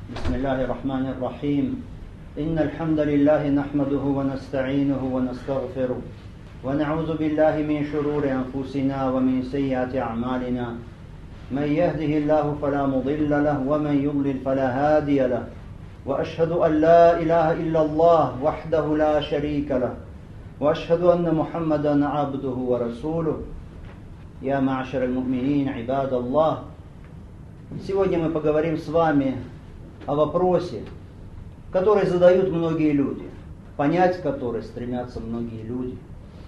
بسم الله الرحمن الرحيم إن الحمد لله نحمده ونستعينه ونستغفره ونعوذ بالله من شرور أنفسنا ومن سيئات أعمالنا من يهده الله فلا مضل له ومن يضلل فلا هادي له وأشهد أن لا إله إلا الله وحده لا شريك له وأشهد أن محمدا عبده ورسوله يا معشر المؤمنين عباد الله. Сегодня мы поговорим с вами о вопросе, который задают многие люди, понять который стремятся многие люди,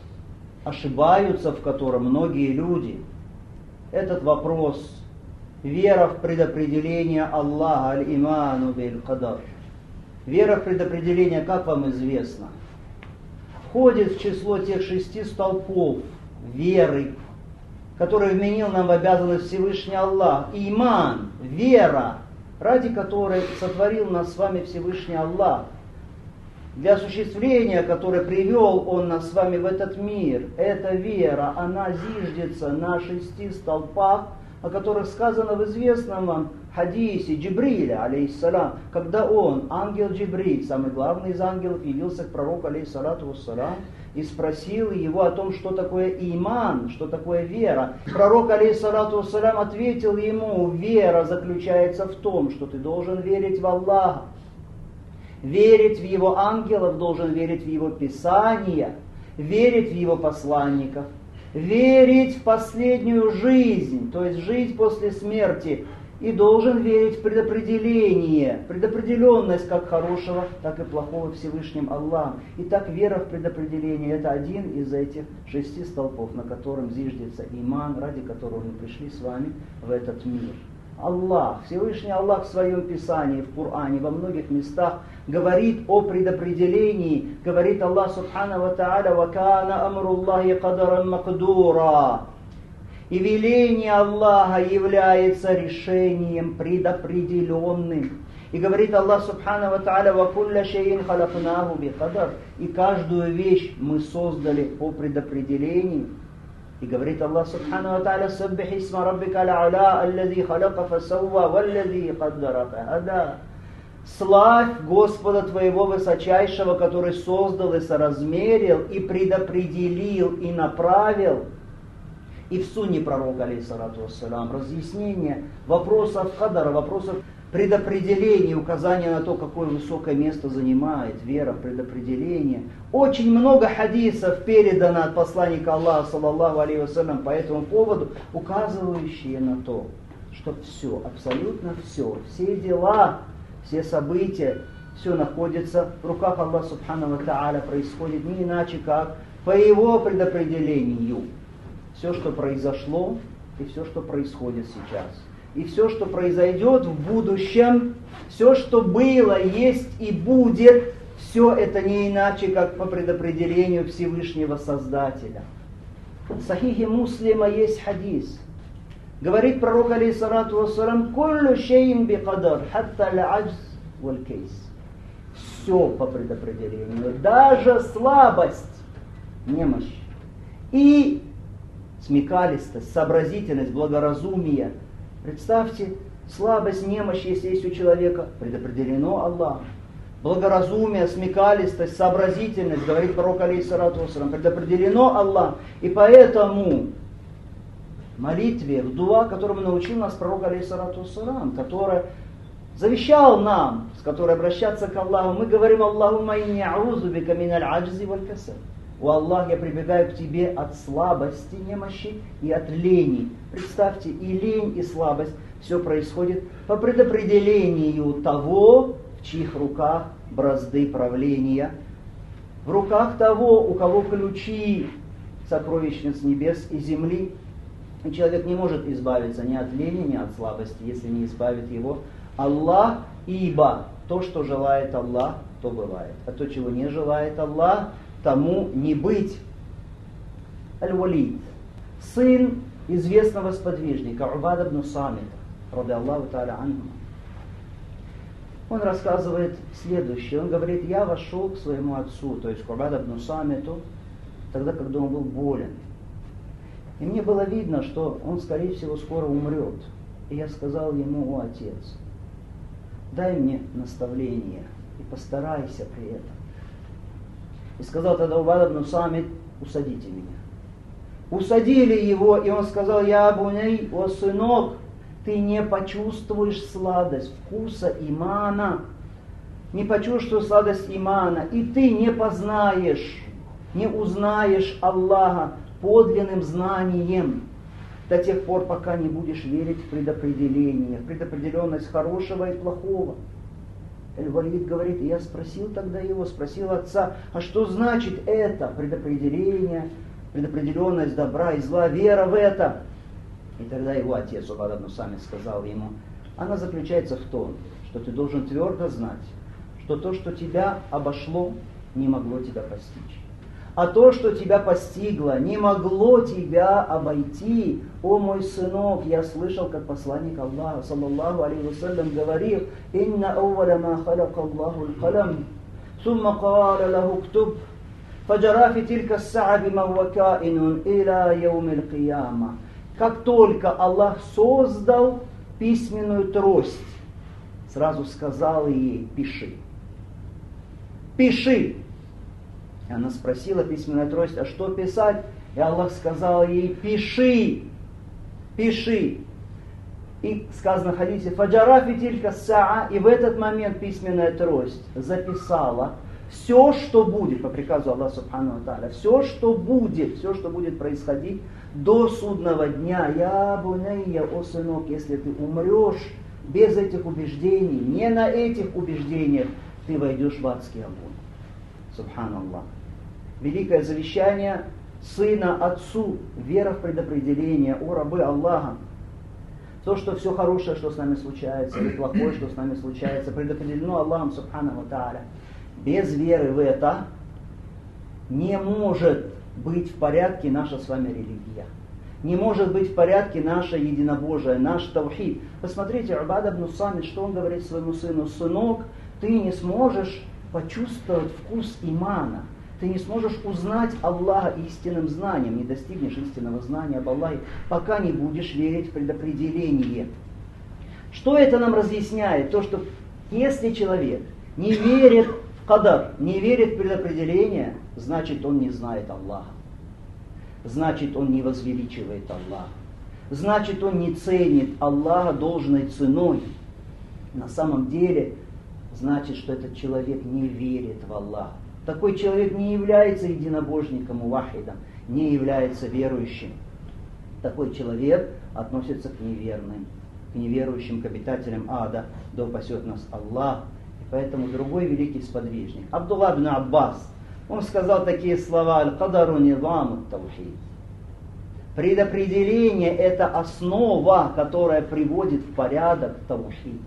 ошибаются в котором многие люди. Этот вопрос — вера в предопределение Аллаха, аль-иману биль-кадар. Вера в предопределение, как вам известно, входит в число тех 6 столпов веры, которые вменил нам в обязанность Всевышний Аллах. Иман, вера, ради которой сотворил нас с вами Всевышний Аллах, для осуществления которой привел Он нас с вами в этот мир. Эта вера, она зиждется на 6 столпах, о которых сказано в известном вам хадисе Джибриля, алейхиссалам, когда он, ангел Джибриль, самый главный из ангелов, явился к пророку, алейхиссалату вассалам, и спросил его о том, что такое иман, что такое вера. Пророк, алейхиссалату вассалам, ответил ему: вера заключается в том, что ты должен верить в Аллаха, верить в Его ангелов, должен верить в Его Писания, верить в Его посланников, верить в последнюю жизнь, то есть жизнь после смерти, и должен верить в предопределение, предопределенность как хорошего, так и плохого Всевышним Аллахом. Итак, вера в предопределение — это один из этих 6 столпов, на котором зиждется иман, ради которого мы пришли с вами в этот мир. Аллах, Всевышний Аллах в своем Писании, в Коране, во многих местах говорит о предопределении. Говорит Аллах Субхану ва Тааля: «Ва кана амруллахи кадаран макдура». И веление Аллаха является решением предопределенным. И говорит Аллах Субхану ва Тааля: «Ва кулля шейин халакнаху би кадар». И каждую вещь мы создали по предопределению. И говорит Аллах Субхану ва Тааля: «Саббих исма раббика аль-а'ла, аллази халака фасавва, валлази каддара фахада». Славь Господа твоего высочайшего, который создал и соразмерил, и предопределил, и направил. И в сунне пророка, алейхиссалату вассалам, разъяснение вопросов кадара, вопросов предопределения, указания на то, какое высокое место занимает вера в предопределение. Очень много хадисов передано от посланника Аллаха, саллаллаху алейхи вассалям, по этому поводу, указывающие на то, что все, абсолютно все дела, все события, все находится в руках Аллаха Субхану ва Тааля, происходит не иначе, как по Его предопределению. Все, что произошло, и все, что происходит сейчас. И все, что произойдет в будущем, все, что было, есть и будет, все это не иначе, как по предопределению Всевышнего Создателя. В Сахихе Муслима есть хадис. Говорит пророк, алейхиссалату вассалам: «Куллю шейин би кадар, хатта ля-аджз валь-кейс». Все по предопределению, даже слабость, немощь и смекалистость, сообразительность, благоразумие. Представьте, слабость, немощь, если есть у человека, предопределено Аллахом. Благоразумие, смекалистость, сообразительность, говорит пророк, алейхиссалату вассалам, предопределено Аллахом. И поэтому в молитве, в дуа, которому научил нас пророк, алейхиссалату вассалам, который завещал нам, с которой обращаться к Аллаху, мы говорим: «Аллахумма инни а'узу бика миналь аджзи валь касаль». О Аллах, я прибегаю к Тебе от слабости, немощи и от лени. Представьте, и лень, и слабость, все происходит по предопределению того, в чьих руках бразды правления, в руках того, у кого ключи сокровищниц небес и земли. И человек не может избавиться ни от лени, ни от слабости, если не избавит его Аллах, ибо то, что желает Аллах, то бывает. А то, чего не желает Аллах, тому не быть. Аль-Валид, сын известного сподвижника Убада ибн Самита, ради Аллаху та'аля анху, он рассказывает следующее. Он говорит: я вошел к своему отцу, то есть к Убаду ибн Самиту, тогда, когда он был болен. И мне было видно, что он, скорее всего, скоро умрет. И я сказал ему: о, отец, дай мне наставление и постарайся при этом. И сказал тогда Убада ибн Самит, усадите меня. Усадили его, и он сказал, я абуней, о сынок, ты не почувствуешь сладость вкуса имана, не почувствуешь сладость имана, и ты не познаешь, не узнаешь Аллаха подлинным знанием до тех пор, пока не будешь верить в предопределение, в предопределенность хорошего и плохого. Аль-Валид говорит, я спросил тогда его, спросил отца, а что значит это предопределение, предопределенность добра и зла, вера в это? И тогда его отец Убада ибн Самит сказал ему, она заключается в том, что ты должен твердо знать, что то, что тебя обошло, не могло тебя постичь. А то, что тебя постигло, не могло тебя обойти. О мой сынок, я слышал, как посланник Аллаха, саллаллаху алейхи вассалям, говорил, «Инна ауваля ма халяка Аллаху аль-калам, сумма каля лаху ктуб, фаджара фи тилька ас-саа бима хуа каинун иля яум аль-кияма». Как только Аллах создал письменную трость, сразу сказал ей, пиши. Пиши. И она спросила, письменная трость, а что писать? И Аллах сказал ей, пиши, пиши. И сказано в хадисе, фаджара фи тилька ас-саа, и в этот момент письменная трость записала все, что будет, по приказу Аллаха субхану ва тааля, все, что будет происходить до судного дня. Я бунайя, о сынок, если ты умрешь без этих убеждений, не на этих убеждениях, ты войдешь в адский огонь. Субханаллах. Великое завещание сына отцу, вера в предопределение, о рабы Аллаха. То, что все хорошее, что с нами случается, или плохое, что с нами случается, предопределено Аллахом субхану ва тааля. Без веры в это не может быть в порядке наша с вами религия. Не может быть в порядке наше единобожие, наш таухид. Посмотрите, Убада ибн Самит, что он говорит своему сыну. Сынок, ты не сможешь почувствовать вкус имана. Ты не сможешь узнать Аллаха истинным знанием, не достигнешь истинного знания об Аллахе, пока не будешь верить в предопределение. Что это нам разъясняет? То, что если человек не верит в кадар, не верит в предопределение, значит он не знает Аллаха. Значит он не возвеличивает Аллаха. Значит он не ценит Аллаха должной ценой. На самом деле, значит, что этот человек не верит в Аллаха. Такой человек не является единобожником, мувахидом, не является верующим. Такой человек относится к неверным, к неверующим, к обитателям ада, да упасет нас Аллах. И поэтому другой великий сподвижник, Абдулла ибн Аббас, он сказал такие слова: «Аль-кадару низаму таухид». Предопределение – это основа, которая приводит в порядок таухид.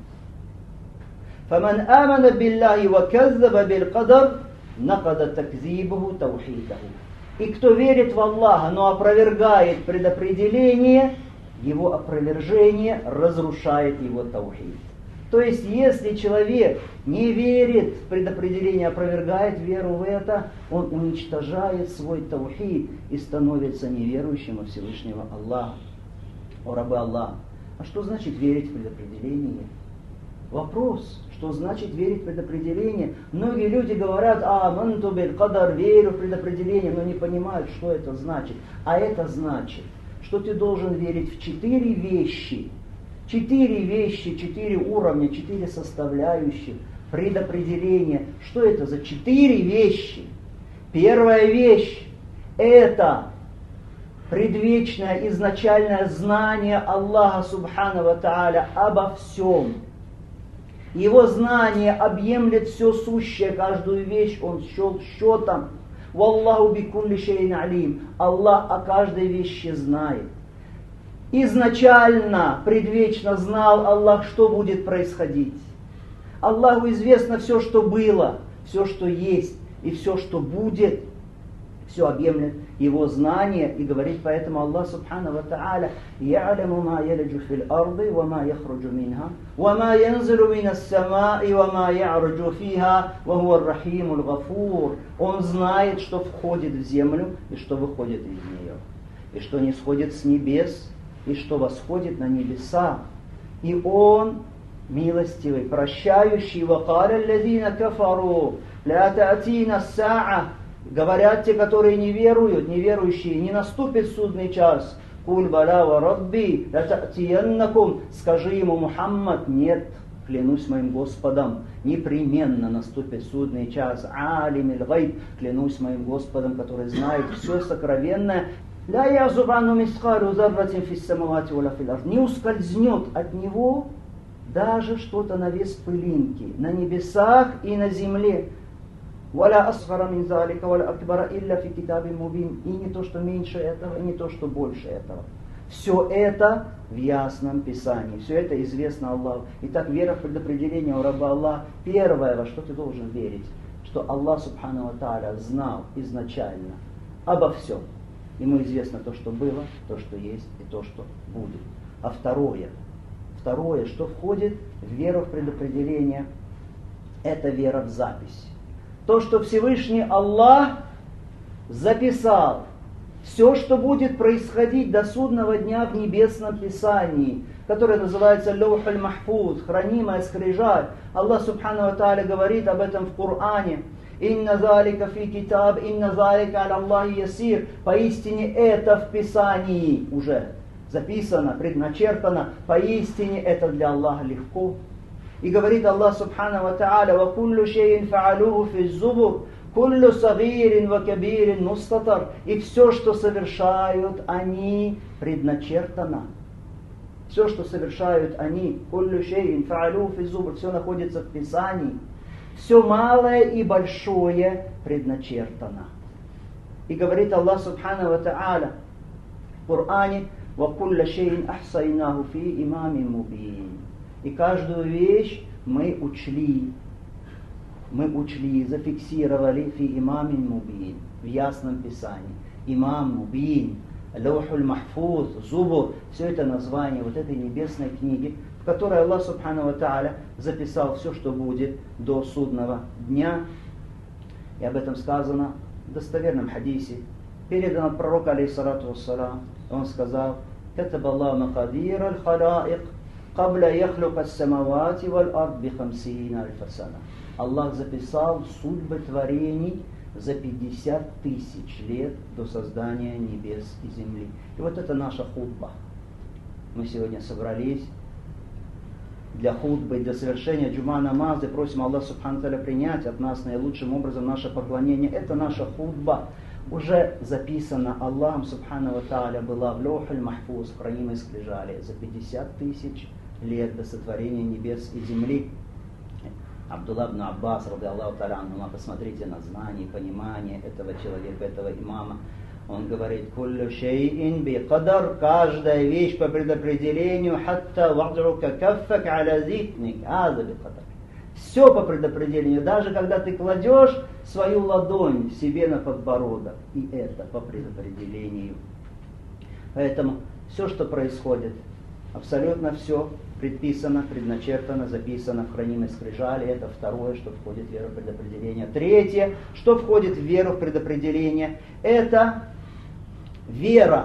فَمَنْ آمَنَ بِاللَّهِ وَكَذَّبَ بِالْقَدَرِ نَقَدَ تَكْذِيبُهُ تَوْحِيدَهُ. И кто верит в Аллаха, но опровергает предопределение, его опровержение разрушает его таухид. То есть, если человек не верит в предопределение, опровергает веру в это, он уничтожает свой таухид и становится неверующим во Всевышнего Аллаха. О рабы Аллаха, а что значит верить в предопределение? Вопрос, что значит верить в предопределение? Многие люди говорят: «Аманту биль кадар», верю в предопределение, но не понимают, что это значит. А это значит, что ты должен верить в 4 вещи. 4 вещи, 4 уровня, 4 составляющих предопределения. Что это за 4 вещи? Первая вещь – это предвечное изначальное знание Аллаха Субхану ва Тааля обо всем. Его знание объемлет все сущее, каждую вещь он счел счетом. «Валлаху бикулли шейин алим». Аллах о каждой вещи знает. Изначально, предвечно знал Аллах, что будет происходить. Аллаху известно все, что было, все, что есть и все, что будет. Все объемлет его знание, и говорит поэтому Аллах Субхану ва Тааля: «Я'ляму ма ялиджу фил арди, ва ма яхруджу минха, ва ма янзилу минас самаи, ва ма я'руджу фиха, ва хуа ар-рахимул гафур». Он знает, что входит в землю и что выходит из нее, и что не сходит с небес, и что восходит на небеса. И Он милостивый, прощающий. وَقَالَ الَّذِينَ كَفَرُوا لَا تَأْتِينَ السَّاعَةُ. Говорят те, которые не веруют, неверующие, не наступит судный час. «Куль бала ва рабби лататияннакум». Скажи ему, Мухаммад, нет, клянусь моим Господом, непременно наступит судный час. «Алимил гайб», клянусь моим Господом, который знает все сокровенное. «Ла язуб анну мискалю зарратин фис самавати ва ла фил ард». Не ускользнет от него даже что-то на вес пылинки на небесах и на земле. «Валя асгара мин залика, валя акбара илля фи китабин мубин». И не то, что меньше этого, и не то, что больше этого. Все это в ясном Писании. Все это известно Аллаху. Итак, вера в предопределение у раба Аллаха. Первое, во что ты должен верить, что Аллах Субхану ва Тааля знал изначально обо всем. Ему известно то, что было, то, что есть и то, что будет. А второе, что входит в веру в предопределение, это вера в запись. То, что Всевышний Аллах записал, все, что будет происходить до судного дня в небесном Писании, которое называется Лаух аль-Махфуз, хранимая скрижаль. Аллах Субхану ва Тааля говорит об этом в Коране. «Инна залика фи китаб, инна залика аля Аллахи ясир». Поистине это в Писании уже записано, предначертано. Поистине это для Аллаха легко. И говорит Аллах Субхану ва Тааля: «Ва куллу шейин фаалуху фи зубур, куллу сагирин ва кабирин мустатар». И все, что совершают они, предначертано. Все, что совершают они, куллу шейин фаалуху фи зубур, все находится в Писании. Все малое и большое предначертано. И говорит Аллах Субхану ва Тааля в Коране: «Ва кулла шейин ахсайнаху фи имамин мубин». И каждую вещь мы учли, зафиксировали фи имамин мубин, в ясном Писании. Имам мубин, Лаухуль Махфуз, Зубур, все это название вот этой небесной книги, в которой Аллах Субхану ва Тааля записал все, что будет до судного дня. И об этом сказано в достоверном хадисе. Передано от пророка, алейхиссалату вассалам. Он сказал: «Катаба Аллаху макадир аль-халаик, кабля яхлука ас-самавати валь-ард би-хамсина аль-фасана». Аллах записал судьбы творений за 50 тысяч лет до создания небес и земли. И вот это наша хутба. Мы сегодня собрались для хутбы, для совершения джума намаза, и просим Аллаха Субхану Тааля принять от нас наилучшим образом наше поклонение. Это наша хутба. Уже записана Аллахом Субхану ва Тааля, была в Лаухуль Махфуз, в хранимой скрижали, за 50 тысяч лет до сотворения небес и земли. Абдулла ибн Аббас, ради Аллаху Тааля анхума, посмотрите на знание и понимание этого человека, этого имама. Он говорит: «Куллю шейин би кадар», каждая вещь по предопределению, хатта вадрука каффак аля зикник, аза би кадар. Все по предопределению, даже когда ты кладешь свою ладонь себе на подбородок, и это по предопределению. Поэтому все, что происходит, абсолютно все предписано, предначертано, записано в хранимой скрижали. Это второе, что входит в веру в предопределение. Третье, что входит в веру в предопределение, это вера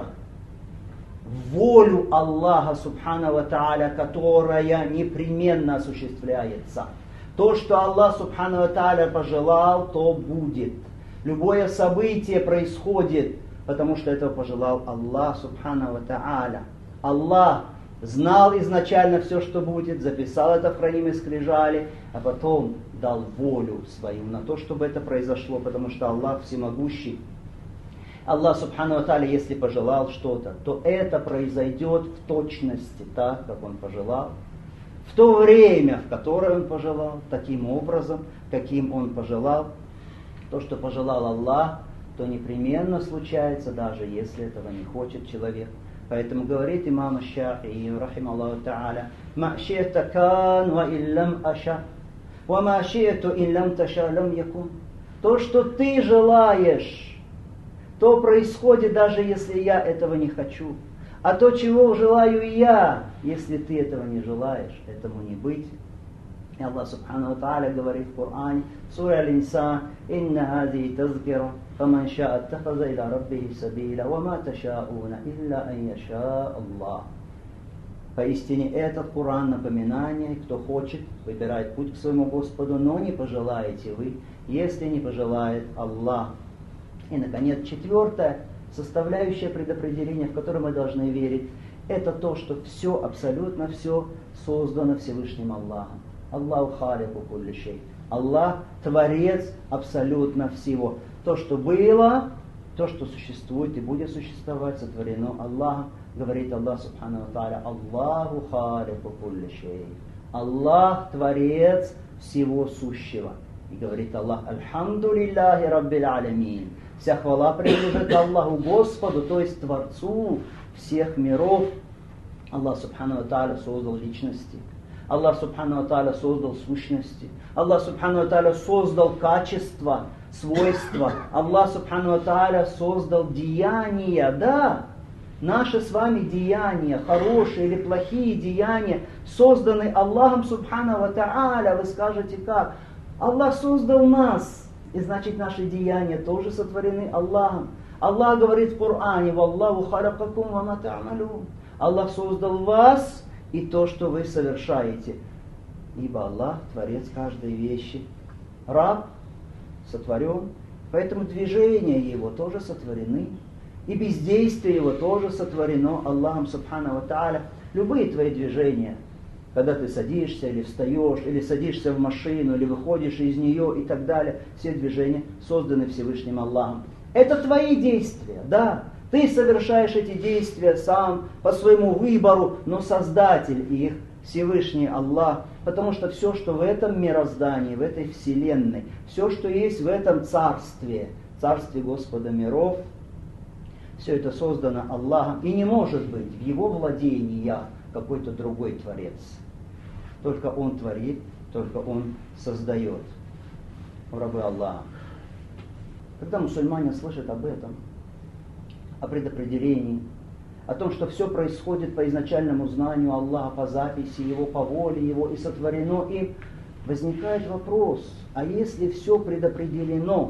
в волю Аллаха Субхану ва Тааля, которая непременно осуществляется. То, что Аллах Субхану ва Тааля пожелал, то будет. Любое событие происходит, потому что этого пожелал Аллах Субхану ва Тааля. Аллах знал изначально все, что будет, записал это в хранимой скрижали, а потом дал волю свою на то, чтобы это произошло, потому что Аллах всемогущий. Аллах Субхану ва Тааля, если пожелал что-то, то это произойдет в точности так, как Он пожелал, в то время, в которое Он пожелал, таким образом, каким Он пожелал. То, что пожелал Аллах, то непременно случается, даже если этого не хочет человек. Поэтому говорит имам Аш-Шафии, рахималлаху та'аля: «Ма ши'та кан ва иллам аша, ва ма ши'ту иллам таша лам якун». То, что ты желаешь, то происходит, даже если я этого не хочу. А то, чего желаю я, если ты этого не желаешь, этому не быть. И Аллах Субхану ва Тааля говорит в Коране, сура Аль-Инсан: «Инна хази тазкира, фаман шаа аттахаза иля раббихи сабила, ва ма ташаауна илля ан яша Аллах». Поистине этот Коран напоминание, кто хочет, выбирает путь к своему Господу, но не пожелаете вы, если не пожелает Аллах. И, наконец, четвертое, составляющая предопределения, в которое мы должны верить, это то, что все, абсолютно все создано Всевышним Аллахом. Аллаху халику кулли шей. Аллах творец абсолютно всего. То, что было, то, что существует и будет существовать, сотворено Аллахом. Говорит Аллах Субхану ва Тааля: Аллаху халику кулли шей. Аллах творец всего сущего. И говорит Аллах: Альхамду лиллахи раббил алямин. Вся хвала принадлежит Аллаху Господу, то есть Творцу всех миров. Аллах Субхану ва Тааля создал личности. Аллах Субхану ва Тааля создал сущности. Аллах Субхану ва Тааля создал качества, свойства. Аллах Субхану ва Тааля создал деяния. Да, наши с вами деяния, хорошие или плохие деяния, созданы Аллахом Субхану ва Тааля. Вы скажете, как? Аллах создал нас. И значит, наши деяния тоже сотворены Аллахом. Аллах говорит в Коране: «Валлаху халакакум ва ма та'малун». Аллах создал вас и то, что вы совершаете. Ибо Аллах творец каждой вещи. Раб сотворен, поэтому движения его тоже сотворены. И бездействие его тоже сотворено Аллахом Субхану ва Тааля. Любые твои движения, когда ты садишься или встаешь, или садишься в машину, или выходишь из нее и так далее, все движения созданы Всевышним Аллахом. Это твои действия, да. Ты совершаешь эти действия сам, по своему выбору, но Создатель их, Всевышний Аллах. Потому что все, что в этом мироздании, в этой вселенной, все, что есть в этом царстве Господа миров, все это создано Аллахом. И не может быть в его владении какой-то другой творец. Только Он творит, только Он создает. Рабы Аллаха. Когда мусульмане слышат об этом, о предопределении, о том, что все происходит по изначальному знанию Аллаха, по записи Его, по воле Его и сотворено им, возникает вопрос: а если все предопределено?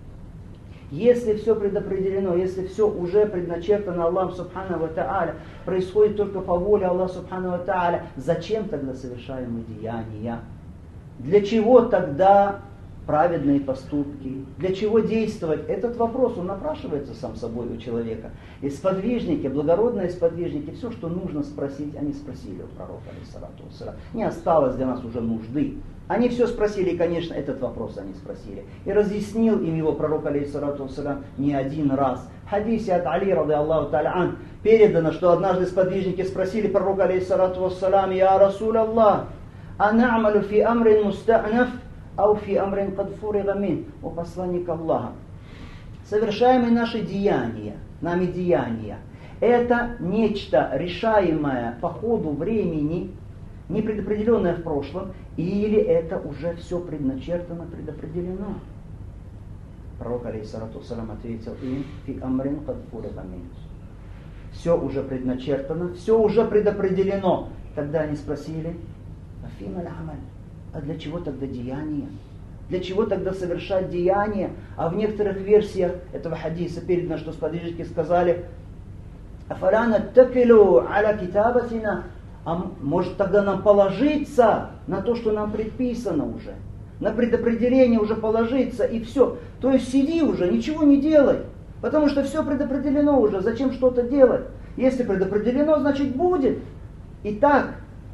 Если все предопределено, если все уже предначертано Аллахом Субхану ва Тааля, происходит только по воле Аллаха Субхану ва Тааля, зачем тогда совершаем мы деяния? Для чего тогда праведные поступки? Для чего действовать? Этот вопрос, он напрашивается сам собой у человека. И сподвижники, благородные сподвижники, все, что нужно спросить, они спросили у пророка, алейхиссалату вассалям. Не осталось для нас уже нужды. Они все спросили, и, конечно, этот вопрос они спросили. И разъяснил им его пророк, алейхиссалату вассалям, не один раз. В хадисе от Али, рады Аллаху та'аля ан, передано, что однажды сподвижники спросили пророка, алейхиссалату вассалям: «Я Расул Аллах, ана'малу фи амрин муста'наф, ау фи амрин кад фурига мин». О посланник Аллаха, совершаемые наши деяния, нами деяния, это нечто решаемое по ходу времени, не предопределенное в прошлом, или это уже все предначертано, предопределено? Пророк, алейхиссалату вассалям, ответил им: «Фи амрин кад фурига мин». Все уже предначертано, все уже предопределено. Тогда они спросили: «Афима аль-амаль». А для чего тогда деяния? Для чего тогда совершать деяния? А в некоторых версиях этого хадиса передано, что сподвижники сказали: «Афаля наттакилу аля китабатина». А может тогда нам положиться на то, что нам предписано уже? На предопределение уже положиться, и все. То есть сиди уже, ничего не делай. Потому что все предопределено уже. Зачем что-то делать? Если предопределено, значит будет. Итак,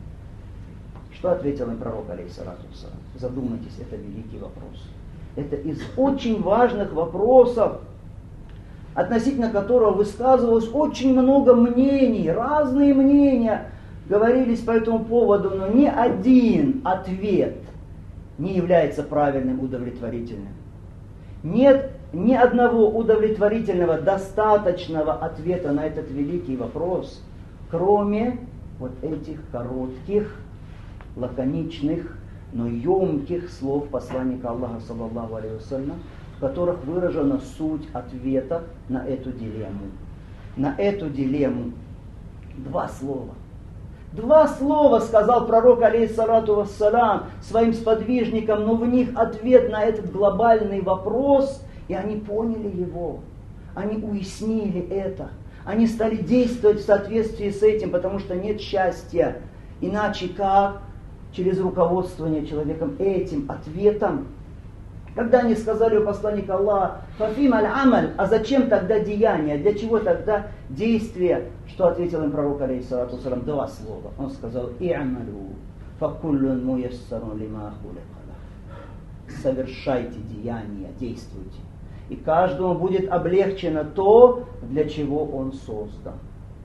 что ответил им пророк, алейхиссалату вассалям? Задумайтесь, это великий вопрос. Это из очень важных вопросов, относительно которого высказывалось очень много мнений, разные мнения говорились по этому поводу, но ни один ответ не является правильным, удовлетворительным. Нет ни одного удовлетворительного, достаточного ответа на этот великий вопрос, кроме вот этих коротких, лаконичных, но емких слов посланника Аллаха, саллаллаху алейхи вассалям, в которых выражена суть ответа на эту дилемму. На эту дилемму. Два слова. Два слова сказал пророк, алейхиссалату вассалям, своим сподвижникам, но в них ответ на этот глобальный вопрос, и они поняли его. Они уяснили это. Они стали действовать в соответствии с этим, потому что нет счастья. Иначе как? Через руководствование человеком этим ответом. Когда они сказали у посланника Аллаха: «Фафим аль-амаль», а зачем тогда деяние? Для чего тогда действие? Что ответил им пророк, алейхиссалату вассалям? Два слова. Он сказал: «И'амалю, факуллун муяссарун лима хулика лах». Совершайте деяния, действуйте. И каждому будет облегчено то, для чего он создан.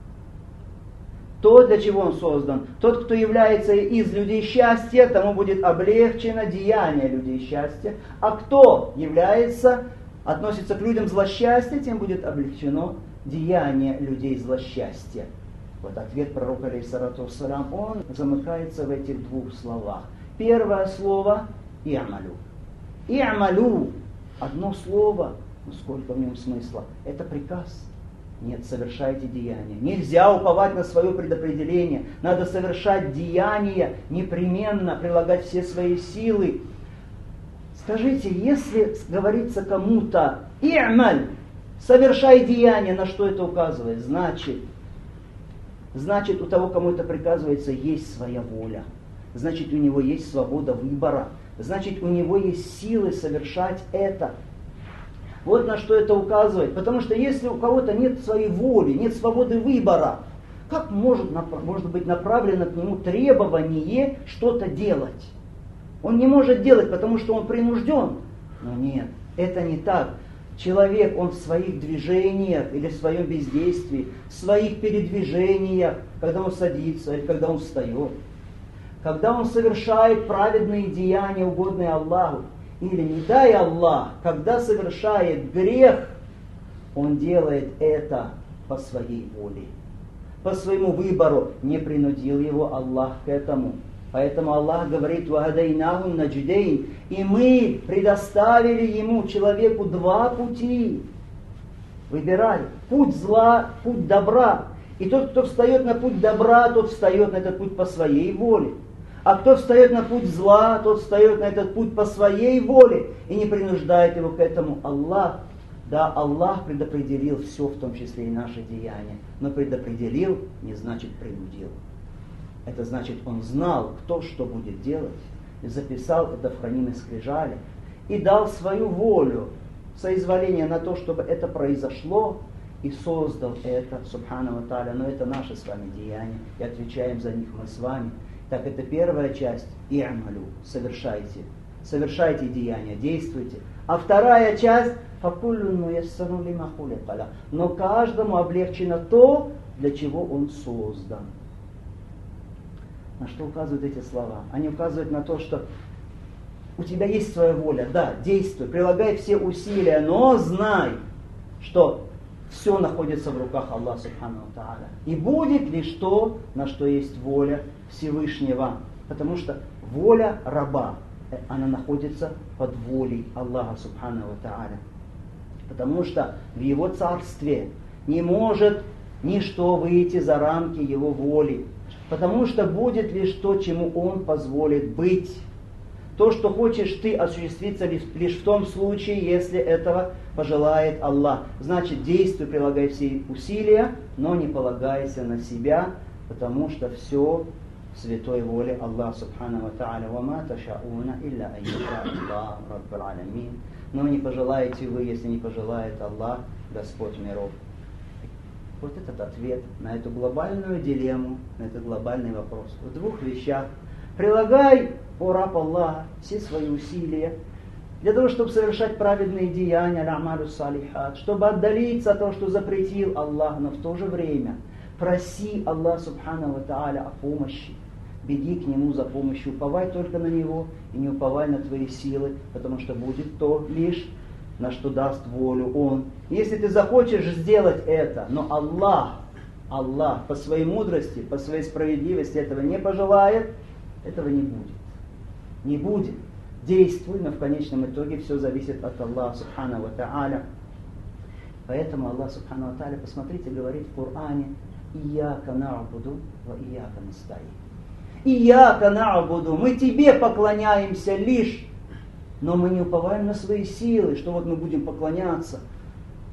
То, для чего он создан. Тот, кто является из людей счастья, тому будет облегчено деяние людей счастья. А кто относится к людям злосчастья, тем будет облегчено деяние людей злосчастья. Вот ответ пророка, алейхиссалату вассалям, он замыкается в этих двух словах. Первое слово – «и'малю». «И'малю» – одно слово, но сколько в нем смысла. Это приказ. Нет, совершайте деяния. Нельзя уповать на свое предопределение. Надо совершать деяния, непременно прилагать все свои силы. Скажите, если говорится кому-то «и'маль», совершай деяния, на что это указывает? Значит, у того, кому это приказывается, есть своя воля. Значит, у него есть свобода выбора. Значит, у него есть силы совершать это. Вот на что это указывает. Потому что если у кого-то нет своей воли, нет свободы выбора, как может быть направлено к нему требование что-то делать? Он не может делать, потому что он принужден. Но нет, это не так. Человек, он в своих движениях или в своем бездействии, в своих передвижениях, когда он садится или когда он встает, когда он совершает праведные деяния, угодные Аллаху, или, не дай Аллах, когда совершает грех, он делает это по своей воле, по своему выбору. Не принудил его Аллах к этому. Поэтому Аллах говорит: «Вахадайнаху надждейн», и мы предоставили ему, человеку, два пути. Выбирай путь зла, путь добра. И тот, кто встает на путь добра, тот встает на этот путь по своей воле. А кто встает на путь зла, тот встает на этот путь по своей воле и не принуждает его к этому Аллах. Да, Аллах предопределил все, в том числе и наши деяния. Но предопределил не значит принудил. Это значит, он знал, кто что будет делать, и записал это в хранимой скрижали, и дал свою волю, соизволение на то, чтобы это произошло, и создал это, субхану ва тааля. Но это наши с вами деяния, и отвечаем за них мы с вами. Так, это первая часть, и'малю, совершайте. Совершайте деяния, действуйте. А вторая часть, факуллун муяссарун лима хулика лах. Но каждому облегчено то, для чего он создан. На что указывают эти слова? Они указывают на то, что у тебя есть своя воля, да, действуй, прилагай все усилия, но знай, что все находится в руках Аллаха субхану ва тааля. И будет лишь то, на что есть воля Всевышнего. Потому что воля раба, она находится под волей Аллаха субхану ва тааля. Потому что в его царстве не может ничто выйти за рамки его воли. Потому что будет лишь то, чему он позволит быть. То, что хочешь ты, осуществится лишь в том случае, если этого пожелает Аллах. Значит, действуй, прилагай все усилия, но не полагайся на себя, потому что все в святой воле Аллаха субхану ва тааля. «Вама ташауна илля айяша Аллах раббул аламин». Но не пожелаете вы, если не пожелает Аллах, Господь миров. Вот этот ответ на эту глобальную дилемму, на этот глобальный вопрос. В двух вещах. Прилагай, о раб Аллаха, все свои усилия для того, чтобы совершать праведные деяния, аль-амалю салихат, чтобы отдалиться от того, что запретил Аллах, но в то же время проси Аллах субхану ва тааля о помощи. Беги к Нему за помощью, уповай только на Него и не уповай на твои силы, потому что будет то лишь, на что даст волю Он. Если ты захочешь сделать это, но Аллах по своей мудрости, по своей справедливости этого не пожелает, этого не будет. Не будет. Действуй, но в конечном итоге все зависит от Аллаха субхану ва тааля. Поэтому Аллах субхану ва тааля, посмотрите, говорит в Коране: «Ияка на'буду ва ияка настаин». «Ияка на'буду», мы тебе поклоняемся лишь, но мы не уповаем на свои силы, что вот мы будем поклоняться.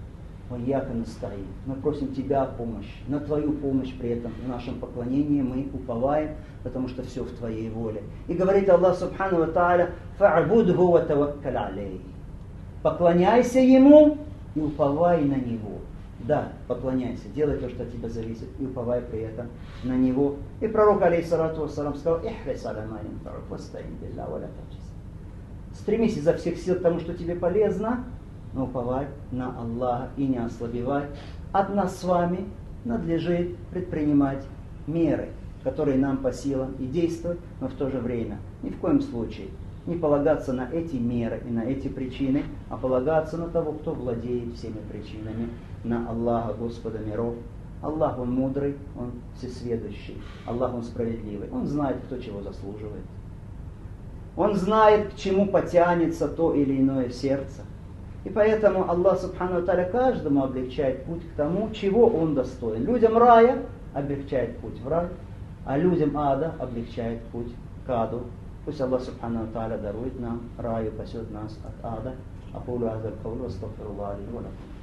вайяка настаин. Мы просим Тебя о помощи, на Твою помощь при этом. В нашем поклонении мы уповаем, потому что все в Твоей воле. И говорит Аллах Субхану ва Тааля: «Фа'будху ва таваккаль алейхи». Поклоняйся Ему и уповай на Него. Да, поклоняйся, делай то, что от тебя зависит, и уповай при этом на Него. И пророк, алейхиссалату вассалам, сказал: «Ихрис аля ма янфа'ук вастаин билляхи ва ла та'джиз». Стремись изо всех сил к тому, что тебе полезно, но уповай на Аллаха и не ослабевай. От нас с вами надлежит предпринимать меры, которые нам по силам, и действовать, но в то же время ни в коем случае не полагаться на эти меры и на эти причины, а полагаться на того, кто владеет всеми причинами, на Аллаха, Господа миров. Аллах, Он мудрый, Он всесведущий, Аллах, Он справедливый, Он знает, кто чего заслуживает. Он знает, к чему потянется то или иное сердце. И поэтому Аллах Субхану ва Тааля каждому облегчает путь к тому, чего он достоин. Людям рая облегчает путь в рай, а людям ада облегчает путь к аду. Пусть Аллах Субхану ва Тааля дарует нам рай и спасет нас от ада. Aqulu hadha al-qawl wa astaghfirullah li wa lakum.